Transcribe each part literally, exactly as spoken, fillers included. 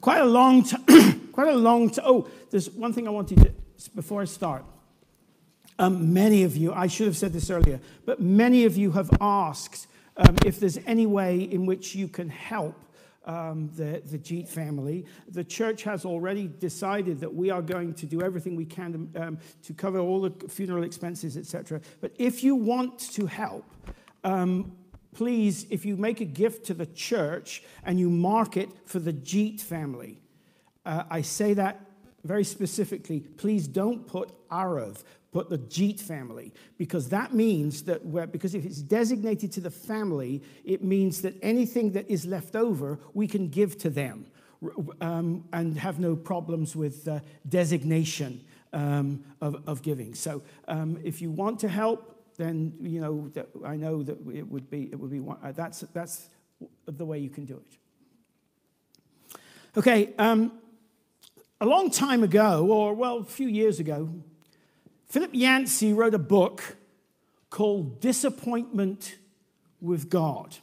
Quite a long time, quite a long time. Oh, there's one thing I wanted to, before I start. Um, many of you, I should have said this earlier, but many of you have asked um, if there's any way in which you can help um, the, the Jeet family. The church has already decided that we are going to do everything we can to, um, to cover all the funeral expenses, et cetera. But if you want to help, um, please, if you make a gift to the church and you mark it for the Jeet family, uh, I say that very specifically, please don't put Arav, put the Jeet family, because that means that, we're, because if it's designated to the family, it means that anything that is left over, we can give to them um, and have no problems with uh, designation um, of, of giving. So um, if you want to help, then you know that I know that it would be it would be one, uh, that's that's the way you can do it. Okay, um, a long time ago, or well, a few years ago, Philip Yancey wrote a book called Disappointment with God,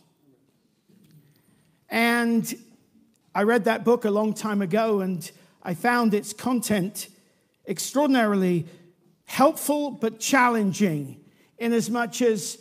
and I read that book a long time ago, and I found its content extraordinarily helpful but challenging. Inasmuch as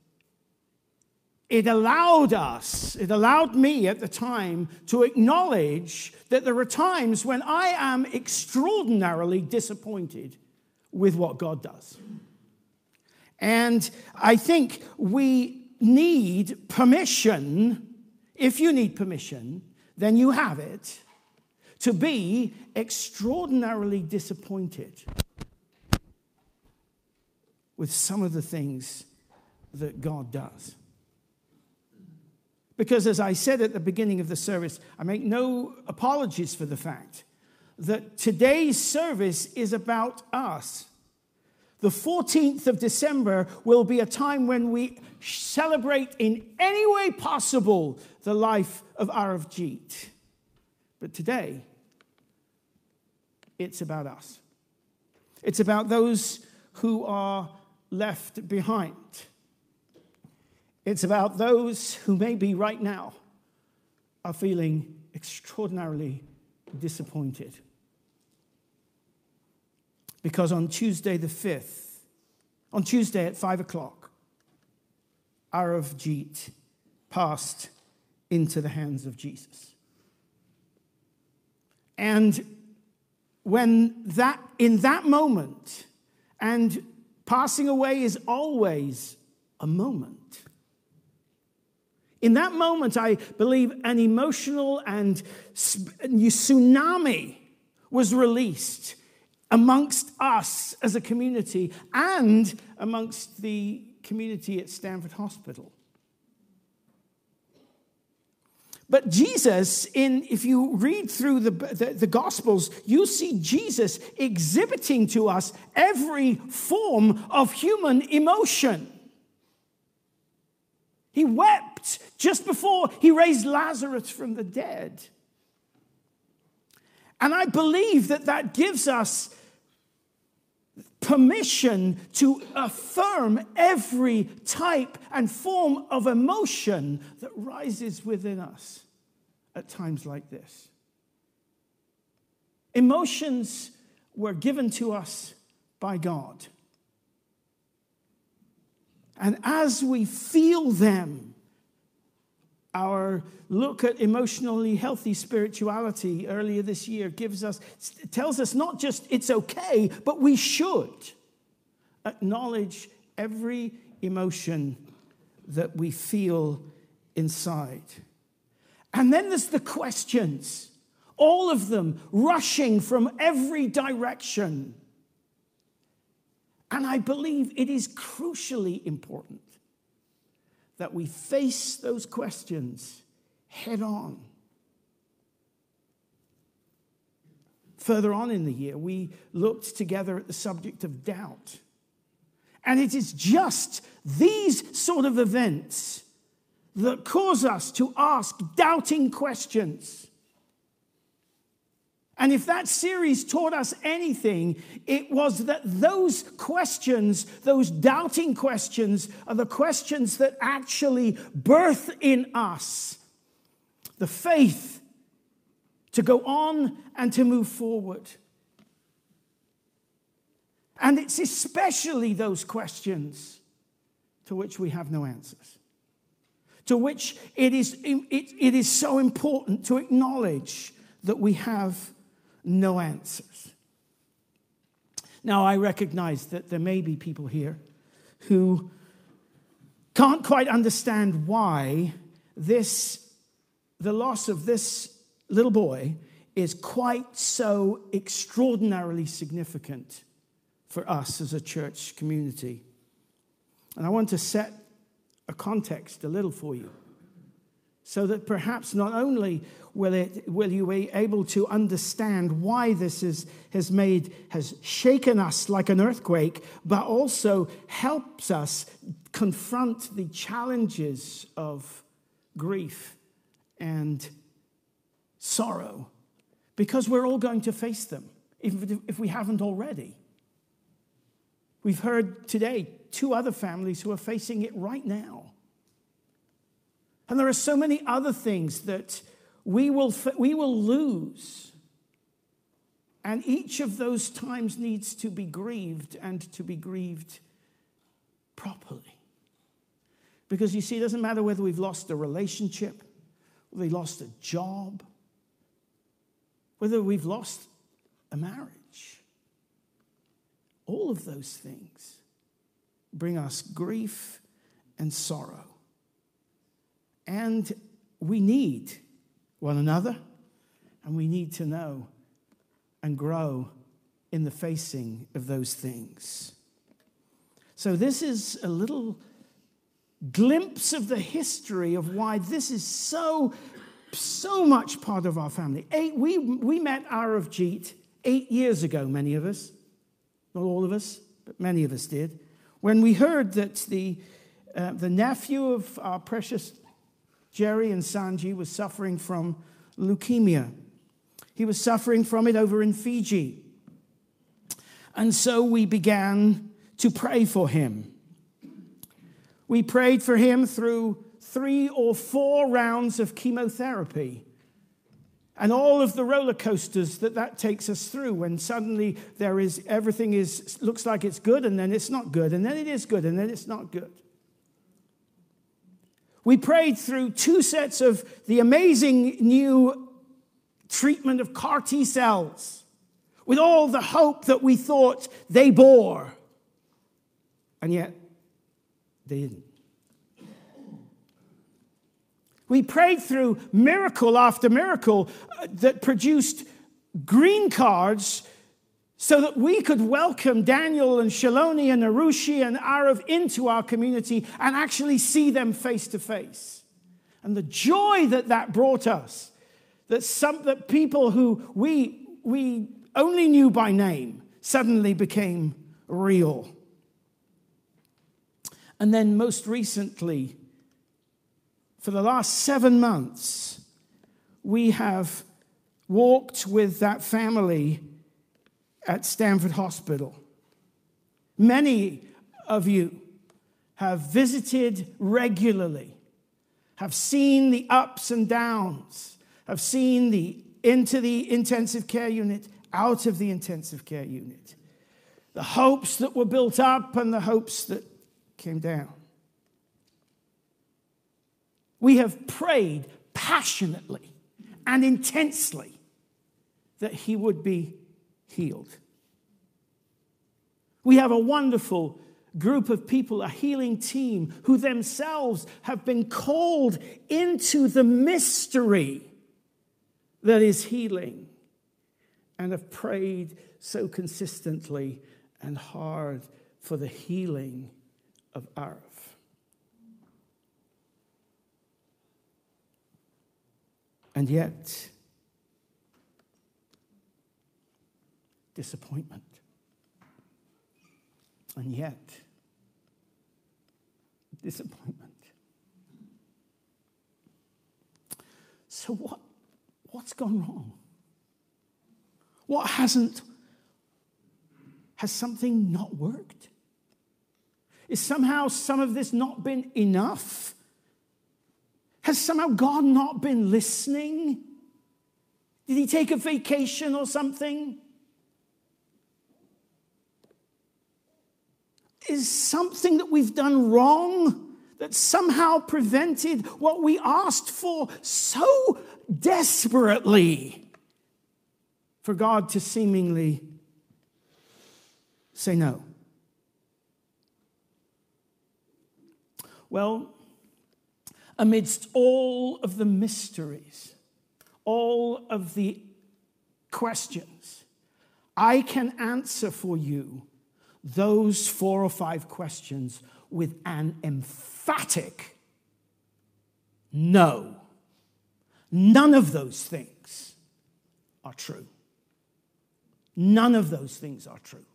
it allowed us, it allowed me at the time to acknowledge that there are times when I am extraordinarily disappointed with what God does. And I think we need permission. If you need permission, then you have it, to be extraordinarily disappointed with some of the things that God does. Because as I said at the beginning of the service, I make no apologies for the fact that today's service is about us. The fourteenth of December will be a time when we celebrate in any way possible the life of Arav Jeet. But today, it's about us. It's about those who are left behind. It's about those who maybe right now are feeling extraordinarily disappointed. Because on Tuesday the fifth, on Tuesday at five o'clock, Arav Jeet passed into the hands of Jesus. And when that, in that moment, and passing away is always a moment. In that moment, I believe an emotional and tsunami was released amongst us as a community and amongst the community at Stanford Hospital. But Jesus, in if you read through the, the, the Gospels, you see Jesus exhibiting to us every form of human emotion. He wept just before he raised Lazarus from the dead. And I believe that that gives us permission to affirm every type and form of emotion that rises within us at times like this. Emotions were given to us by God. And as we feel them, our look at emotionally healthy spirituality earlier this year gives us, tells us not just it's okay, but we should acknowledge every emotion that we feel inside. And then there's the questions, all of them rushing from every direction. And I believe it is crucially important that we face those questions head on. Further on in the year, we looked together at the subject of doubt. And it is just these sort of events that cause us to ask doubting questions. And if that series taught us anything, it was that those questions, those doubting questions, are the questions that actually birth in us the faith to go on and to move forward. And it's especially those questions to which we have no answers, to which it is, it, it is so important to acknowledge that we have no answers. Now, I recognize that there may be people here who can't quite understand why this, the loss of this little boy is quite so extraordinarily significant for us as a church community. And I want to set a context a little for you, so that perhaps not only will it will you be able to understand why this is, has made has shaken us like an earthquake, but also helps us confront the challenges of grief and sorrow, because we're all going to face them, even if we haven't already. We've heard today two other families who are facing it right now. And there are so many other things that we will, we will lose. And each of those times needs to be grieved, and to be grieved properly. Because you see, it doesn't matter whether we've lost a relationship, whether we lost a job, whether we've lost a marriage. All of those things bring us grief and sorrow. And we need one another, and we need to know and grow in the facing of those things. So this is a little glimpse of the history of why this is so, so much part of our family. Eight, we, we met Aravjeet eight years ago, many of us. Not all of us, but many of us did. When we heard that the, uh, the nephew of our precious Jerry and Sanji was suffering from leukemia. He was suffering from it over in Fiji. And so we began to pray for him. We prayed for him through three or four rounds of chemotherapy and all of the roller coasters that that takes us through, when suddenly there is everything is looks like it's good, and then it's not good, and then it is good, and then it's not good. We prayed through two sets of the amazing new treatment of C A R T cells, with all the hope that we thought they bore. And yet, they didn't. We prayed through miracle after miracle that produced green cards so that we could welcome Daniel and Shaloni and Arushi and Arav into our community and actually see them face to face. And the joy that that brought us, that some that people who we we only knew by name suddenly became real. And then most recently, for the last seven months, we have walked with that family at Stanford Hospital. Many of you have visited regularly, have seen the ups and downs, have seen the into the intensive care unit, out of the intensive care unit, the hopes that were built up and the hopes that came down. We have prayed passionately and intensely that he would be healed. We have a wonderful group of people, a healing team, who themselves have been called into the mystery that is healing, and have prayed so consistently and hard for the healing of Arav. And yet, disappointment. And yet, disappointment. So what, what's gone wrong? What hasn't? Has something not worked? Is somehow some of this not been enough? Has somehow God not been listening? Did he take a vacation or something? Is something that we've done wrong that somehow prevented what we asked for so desperately for God to seemingly say no? Well, amidst all of the mysteries, all of the questions, I can answer for you those four or five questions with an emphatic no. None of those things are true. None of those things are true.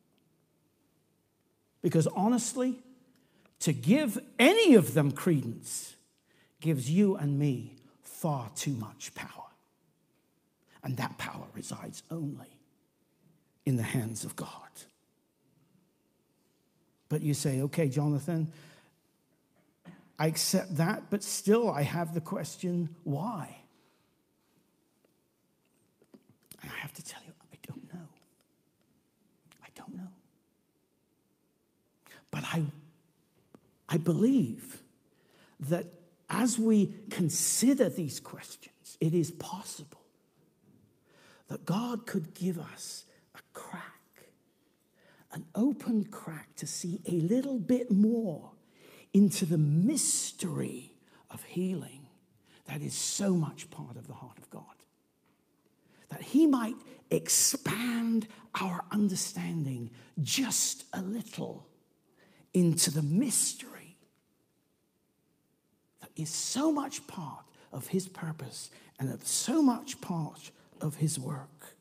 Because honestly, to give any of them credence gives you and me far too much power. And that power resides only in the hands of God. But you say, okay, Jonathan, I accept that, but still I have the question, why? And I have to tell you, I don't know. I don't know. But I, I believe that as we consider these questions, it is possible that God could give us a crack, an open crack to see a little bit more into the mystery of healing that is so much part of the heart of God. That he might expand our understanding just a little into the mystery that is so much part of his purpose and of so much part of his work.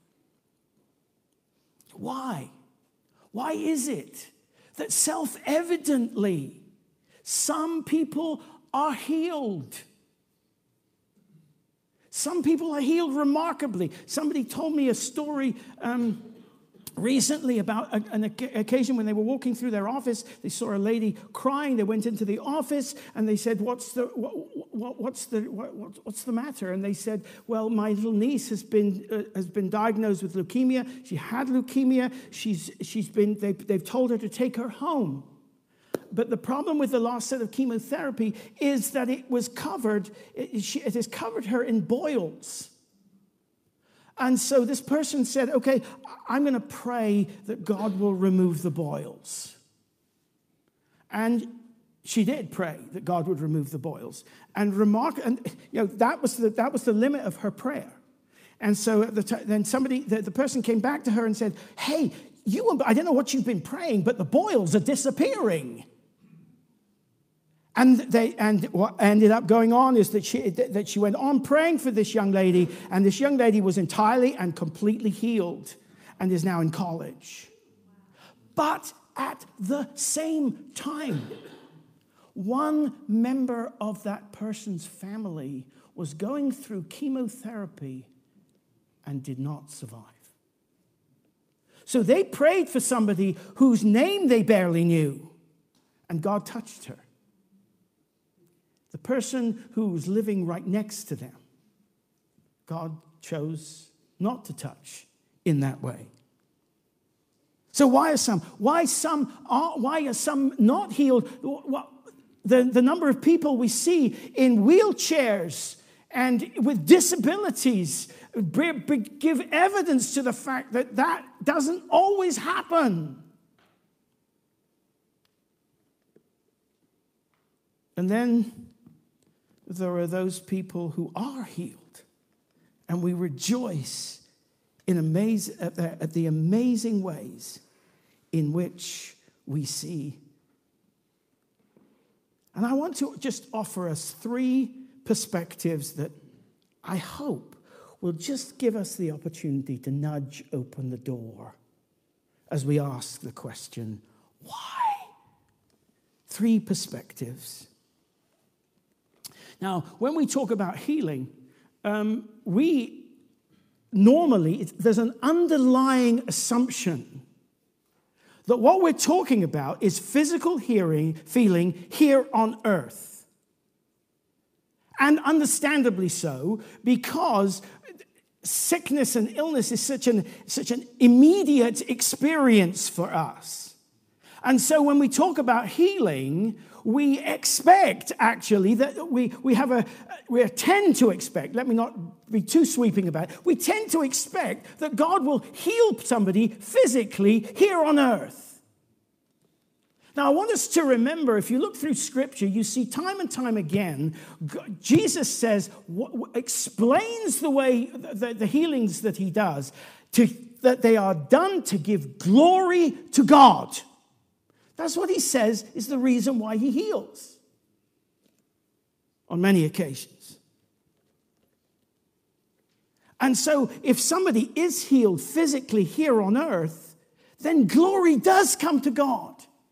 Why? Why is it that self-evidently some people are healed? Some people are healed remarkably. Somebody told me a story um, recently about a, an occasion when they were walking through their office. They saw a lady crying. They went into the office and they said, "What's the what, what, what's the what, what's the matter?" And they said, "Well, my little niece has been uh, has been diagnosed with leukemia. She had leukemia. She's she's been they they've told her to take her home." But the problem with the last set of chemotherapy is that it was covered, it, she, it has covered her in boils. And so this person said, okay, I'm going to pray that God will remove the boils. And she did pray that God would remove the boils. And remark, and you know, that was the, that was the limit of her prayer. And so at the t- then somebody, the, the person came back to her and said, hey, you, I don't know what you've been praying, but the boils are disappearing. And they and what ended up going on is that she that she went on praying for this young lady, and this young lady was entirely and completely healed and is now in college. But at the same time, one member of that person's family was going through chemotherapy and did not survive. So they prayed for somebody whose name they barely knew, and God touched her. The person who was living right next to them, God chose not to touch in that way. So why are some? Why some? Are, why are some not healed? The, the number of people we see in wheelchairs and with disabilities give evidence to the fact that that doesn't always happen. And then there are those people who are healed, and we rejoice in amaze, at, the, at the amazing ways in which we see. And I want to just offer us three perspectives that I hope will just give us the opportunity to nudge open the door as we ask the question, why? Three perspectives. Now, when we talk about healing, um, we normally, there's an underlying assumption that what we're talking about is physical hearing, feeling here on earth. And understandably so, because sickness and illness is such an, such an immediate experience for us. And so when we talk about healing, we expect actually that we, we have a, we tend to expect, let me not be too sweeping about it, we tend to expect that God will heal somebody physically here on earth. Now, I want us to remember, if you look through Scripture, you see time and time again, Jesus says, explains the way, the, the healings that he does, to, that they are done to give glory to God. That's what he says is the reason why he heals on many occasions. And so, if somebody is healed physically here on earth, then glory does come to God.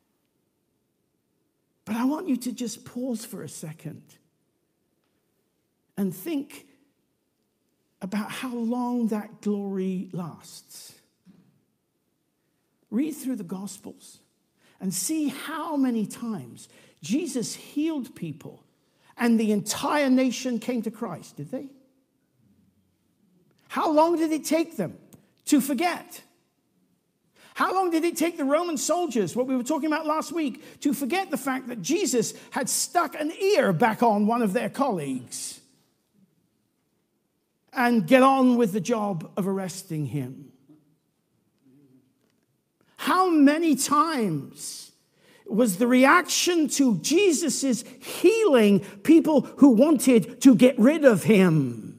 But I want you to just pause for a second and think about how long that glory lasts. Read through the Gospels and see how many times Jesus healed people and the entire nation came to Christ, did they? How long did it take them to forget? How long did it take the Roman soldiers, what we were talking about last week, to forget the fact that Jesus had stuck an ear back on one of their colleagues and get on with the job of arresting him? How many times was the reaction to Jesus' healing people who wanted to get rid of him?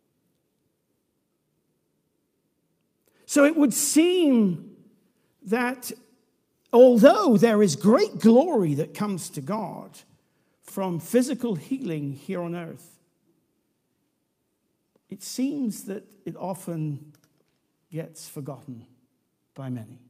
So it would seem that although there is great glory that comes to God from physical healing here on earth, it seems that it often gets forgotten by many.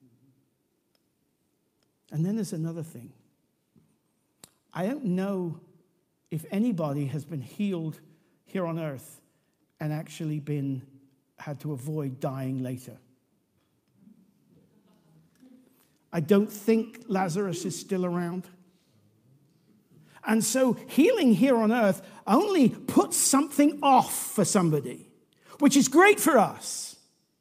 And then there's another thing. I don't know if anybody has been healed here on earth and actually been had to avoid dying later. I don't think Lazarus is still around. And so healing here on earth only puts something off for somebody, which is great for us.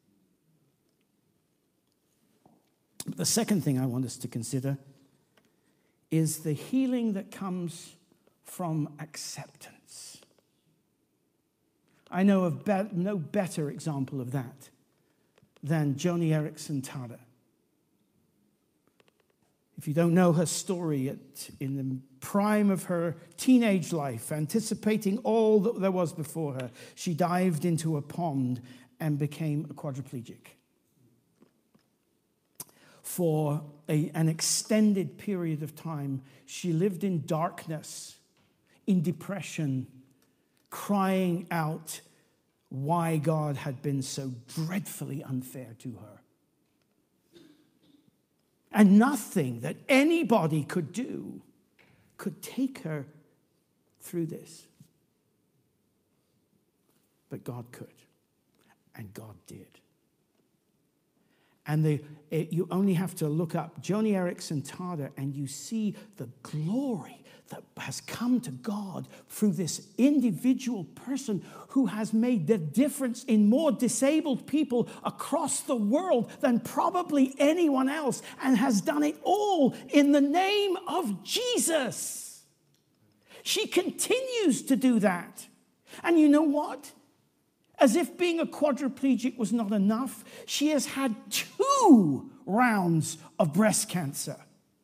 But the second thing I want us to consider is the healing that comes from acceptance. I know of be- no better example of that than Joni Eareckson Tada. If you don't know her story, at, in the prime of her teenage life, anticipating all that there was before her, she dived into a pond and became a quadriplegic. For a, an extended period of time, she lived in darkness, in depression, crying out why God had been so dreadfully unfair to her. And nothing that anybody could do could take her through this. But God could. And God did. And the, it, you only have to look up Joni Eareckson Tada and you see the glory that has come to God through this individual person who has made the difference in more disabled people across the world than probably anyone else, and has done it all in the name of Jesus. She continues to do that. And you know what? As if being a quadriplegic was not enough, she has had two rounds of breast cancer.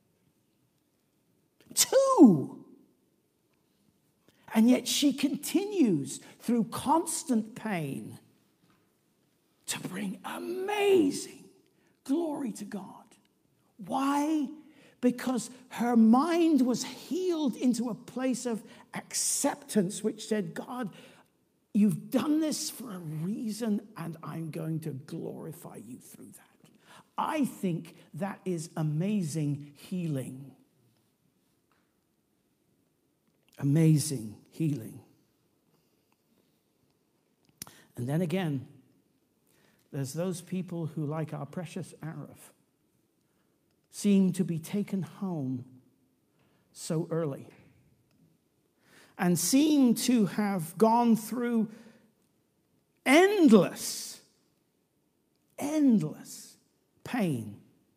Two. And yet she continues through constant pain to bring amazing glory to God. Why? Because her mind was healed into a place of acceptance, which said, God, you've done this for a reason, and I'm going to glorify you through that. I think that is amazing healing. Amazing healing. And then again, there's those people who, like our precious Arif, seem to be taken home so early and seem to have gone through endless, endless pain.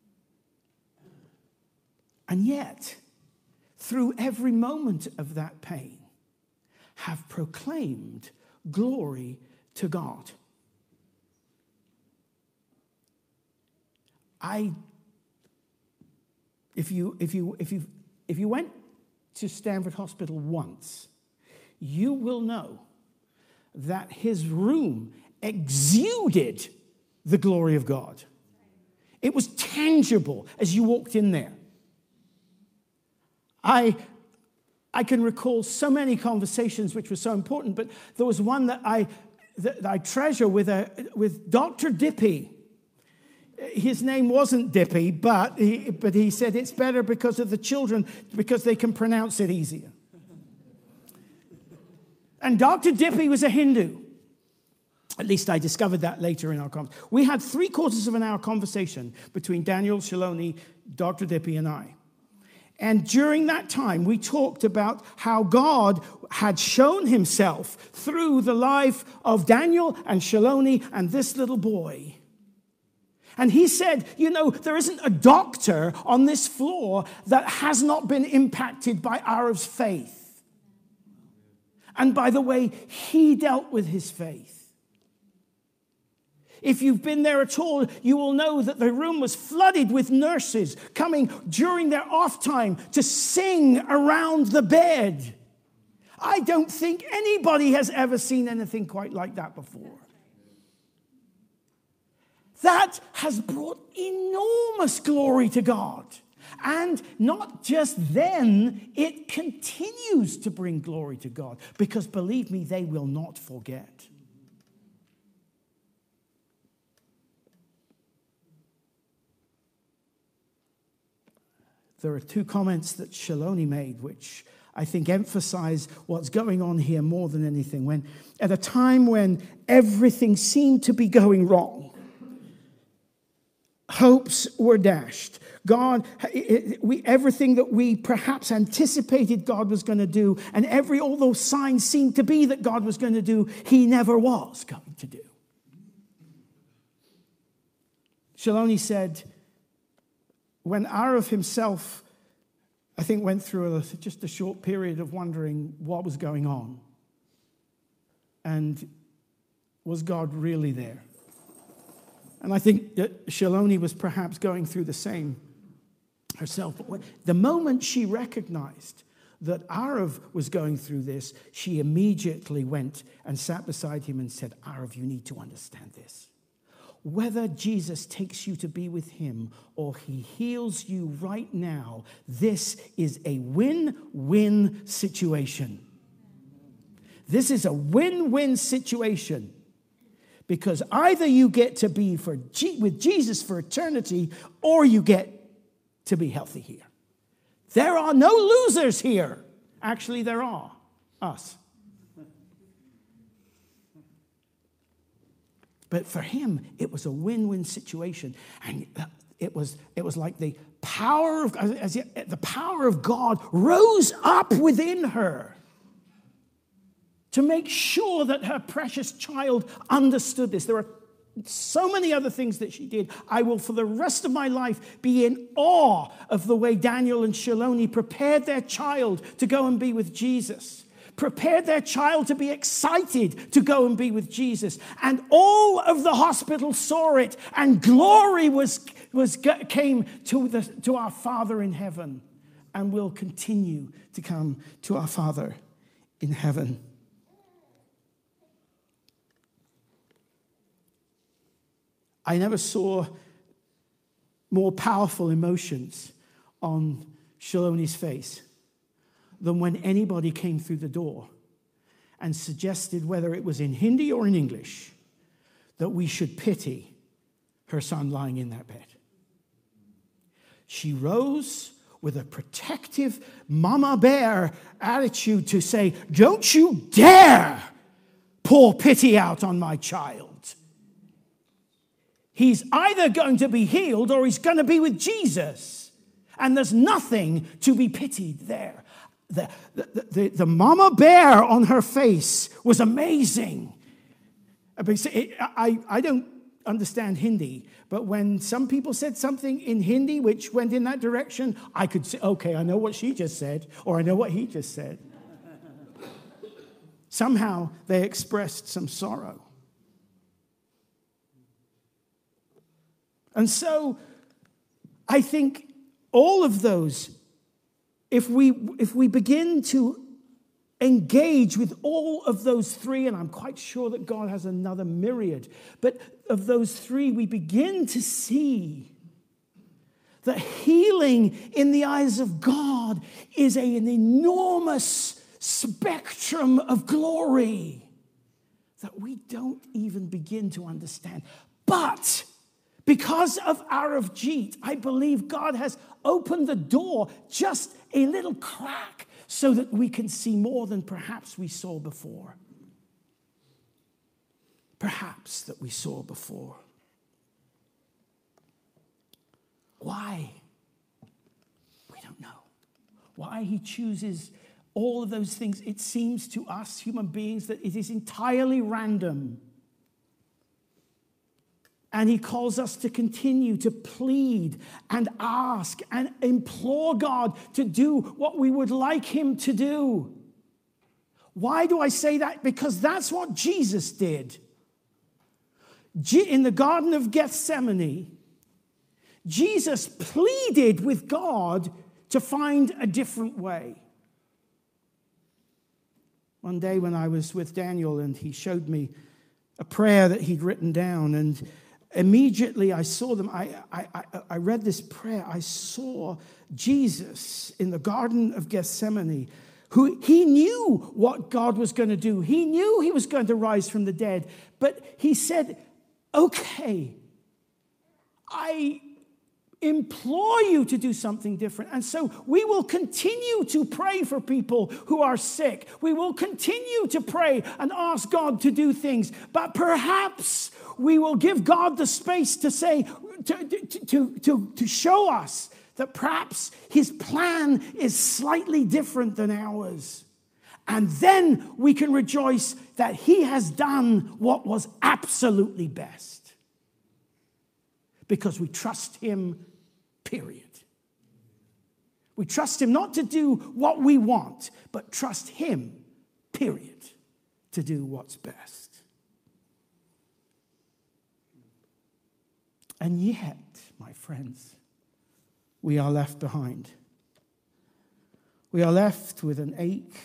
And yet, through every moment of that pain, have proclaimed glory to God. I, if you, if you, if you, if you went to Stanford Hospital once, you will know that his room exuded the glory of God. It was tangible as you walked in there. I, I can recall so many conversations which were so important, but there was one that I, that I treasure with, a, with Doctor Dippy. His name wasn't Dippy, but he, but he said it's better because of the children, because they can pronounce it easier. And Doctor Dippy was a Hindu. At least I discovered that later in our conversation. We had three quarters of an hour conversation between Daniel Shaloni, Doctor Dippy, and I. And during that time, we talked about how God had shown himself through the life of Daniel and Shaloni and this little boy. And he said, you know, there isn't a doctor on this floor that has not been impacted by Arav's faith. And by the way he dealt with his faith. If you've been there at all, you will know that the room was flooded with nurses coming during their off time to sing around the bed. I don't think anybody has ever seen anything quite like that before. That has brought enormous glory to God. And not just then, it continues to bring glory to God. Because believe me, they will not forget. There are two comments that Shaloni made, which I think emphasize what's going on here more than anything. When, at a time when everything seemed to be going wrong, hopes were dashed. God, we, everything that we perhaps anticipated God was going to do, and every all those signs seemed to be that God was going to do, he never was going to do. Shaloni said, when Arav himself, I think, went through a, just a short period of wondering what was going on, and was God really there? And I think that Shaloni was perhaps going through the same herself. But when, the moment she recognized that Arav was going through this, she immediately went and sat beside him and said, Arav, you need to understand this. Whether Jesus takes you to be with him or he heals you right now, this is a win-win situation. This is a win-win situation. Because either you get to be for G- with Jesus for eternity, or you get to be healthy here. There are no losers here. Actually, there are. Us. But for him, it was a win-win situation. And it was, it was like the power of, as the power of God rose up within her to make sure that her precious child understood this. There are so many other things that she did. I will, for the rest of my life, be in awe of the way Daniel and Shaloni prepared their child to go and be with Jesus. Prepared their child to be excited to go and be with Jesus. And all of the hospital saw it, and glory was, was came to, the, to our Father in heaven, and will continue to come to our Father in heaven. I never saw more powerful emotions on Shaloni's face than when anybody came through the door and suggested, whether it was in Hindi or in English, that we should pity her son lying in that bed. She rose with a protective mama bear attitude to say, don't you dare pour pity out on my child. He's either going to be healed or he's going to be with Jesus. And there's nothing to be pitied there. The, the, the, the mama bear on her face was amazing. I, I don't understand Hindi, but when some people said something in Hindi which went in that direction, I could say, okay, I know what she just said, or I know what he just said. Somehow they expressed some sorrow. And so I think all of those, if we if we begin to engage with all of those three, and I'm quite sure that God has another myriad, but of those three, we begin to see that healing in the eyes of God is a, an enormous spectrum of glory that we don't even begin to understand. But because of Aravjit, I believe God has opened the door just a little crack so that we can see more than perhaps we saw before. Perhaps that we saw before. Why? We don't know. Why he chooses all of those things. It seems to us human beings that it is entirely random. And he calls us to continue to plead and ask and implore God to do what we would like him to do. Why do I say that? Because that's what Jesus did. In the Garden of Gethsemane, Jesus pleaded with God to find a different way. One day when I was with Daniel and he showed me a prayer that he'd written down, and immediately I saw them. I, I, I read this prayer. I saw Jesus in the Garden of Gethsemane, who he knew what God was going to do. He knew he was going to rise from the dead. But he said, okay, I implore you to do something different. And so we will continue to pray for people who are sick. We will continue to pray and ask God to do things. But perhaps we will give God the space to say, to, to, to, to show us that perhaps his plan is slightly different than ours. And then we can rejoice that he has done what was absolutely best. Because we trust him, period. We trust him not to do what we want, but trust him, period, to do what's best. And yet, my friends, we are left behind. We are left with an ache.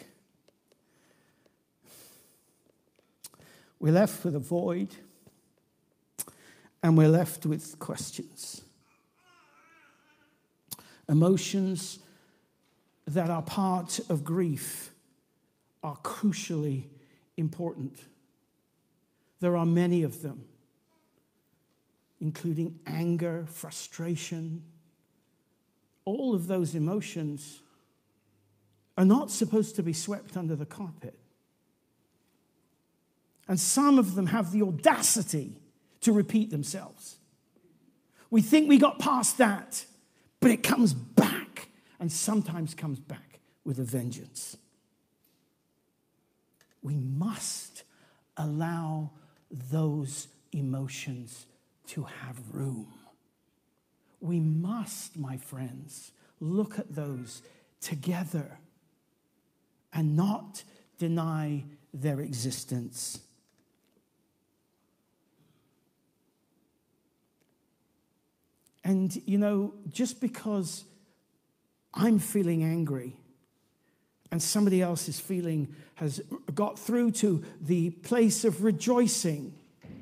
We're left with a void. And we're left with questions. Emotions that are part of grief are crucially important. There are many of them, including anger, frustration. All of those emotions are not supposed to be swept under the carpet. And some of them have the audacity to repeat themselves. We think we got past that, but it comes back, and sometimes comes back with a vengeance. We must allow those emotions to have room. We must, my friends, look at those together and not deny their existence. And, you know, just because I'm feeling angry and somebody else is feeling, has got through to the place of rejoicing,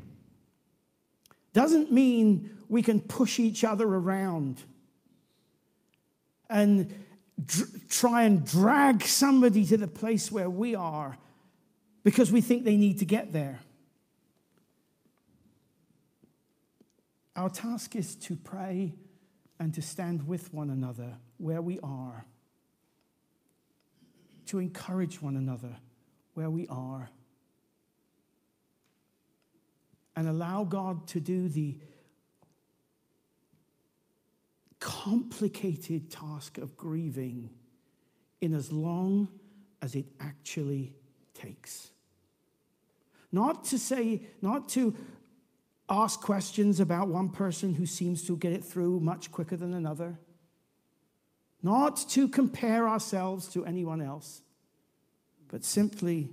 doesn't mean we can push each other around and dr- try and drag somebody to the place where we are because we think they need to get there. Our task is to pray and to stand with one another where we are, to encourage one another where we are, and allow God to do the complicated task of grieving in as long as it actually takes. Not to say, not to ask questions about one person who seems to get it through much quicker than another. Not to compare ourselves to anyone else, but simply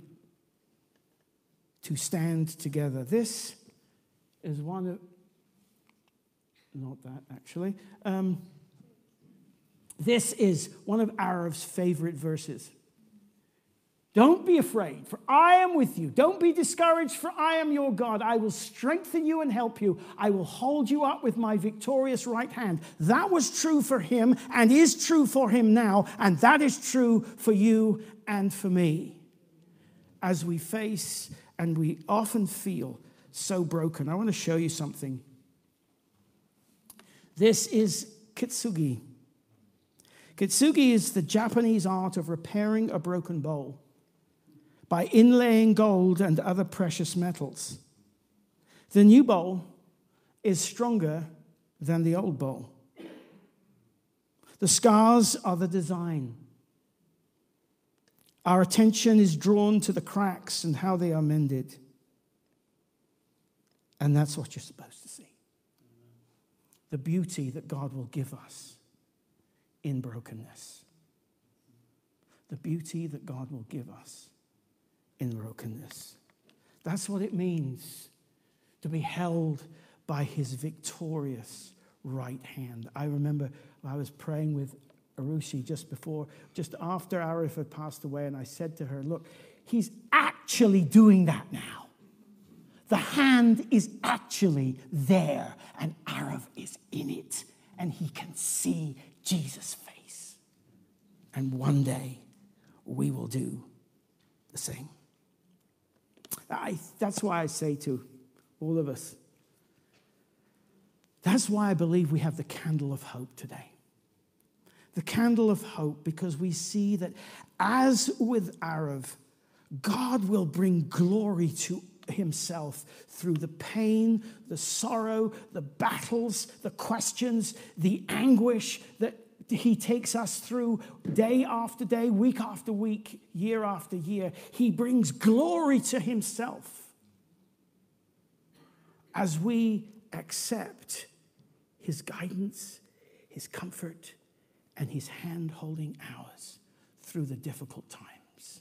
to stand together. This is one of, not that actually, um, this is one of Araf's favorite verses. Don't be afraid, for I am with you. Don't be discouraged, for I am your God. I will strengthen you and help you. I will hold you up with my victorious right hand. That was true for him and is true for him now, and that is true for you and for me. As we face and we often feel so broken, I want to show you something. This is kintsugi. Kintsugi is the Japanese art of repairing a broken bowl by inlaying gold and other precious metals. The new bowl is stronger than the old bowl. The scars are the design. Our attention is drawn to the cracks and how they are mended. And that's what you're supposed to see. The beauty that God will give us in brokenness. The beauty that God will give us in brokenness. That's what it means to be held by his victorious right hand. I remember I was praying with Arushi just before, just after Arif had passed away, and I said to her, look, he's actually doing that now. The hand is actually there, and Arif is in it, and he can see Jesus' face. And one day, we will do the same. I, that's why I say to all of us, that's why I believe we have the candle of hope today. The candle of hope, because we see that as with Arif, God will bring glory to himself through the pain, the sorrow, the battles, the questions, the anguish that he takes us through day after day, week after week, year after year. He brings glory to himself as we accept his guidance, his comfort, and his hand holding ours through the difficult times.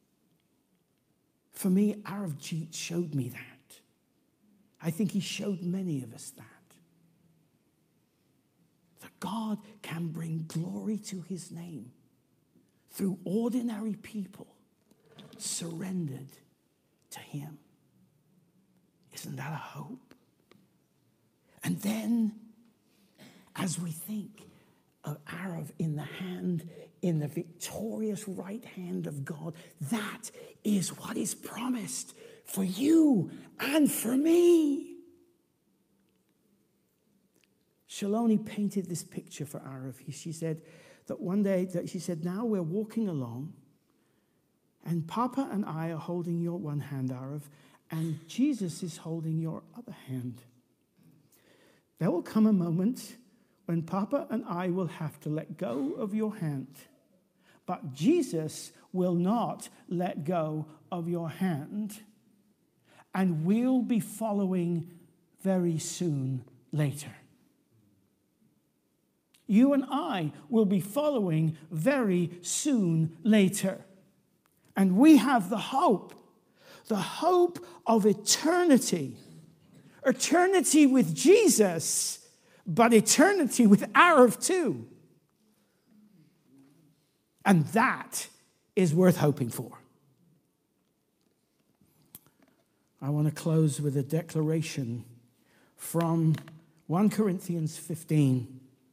For me, Arif Jeet showed me that. I think he showed many of us that. That God can bring glory to his name through ordinary people surrendered to him. Isn't that a hope? And then, as we think of Arif in the hand, in the victorious right hand of God, that is what is promised for you and for me. Shaloni painted this picture for Arif. She said that one day, that she said, now we're walking along, and Papa and I are holding your one hand, Arif, and Jesus is holding your other hand. There will come a moment when Papa and I will have to let go of your hand, but Jesus will not let go of your hand, and we'll be following very soon later. You and I will be following very soon later. And we have the hope, the hope of eternity. Eternity with Jesus, but eternity with Arif too. And that is worth hoping for. I want to close with a declaration from First Corinthians fifteen.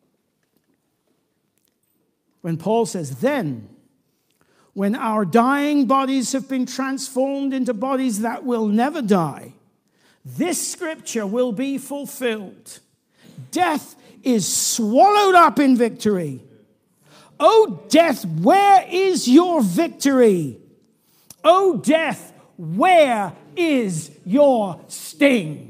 When Paul says, then, when our dying bodies have been transformed into bodies that will never die, this scripture will be fulfilled. Death is swallowed up in victory. O death, where is your victory? O death, where is your sting?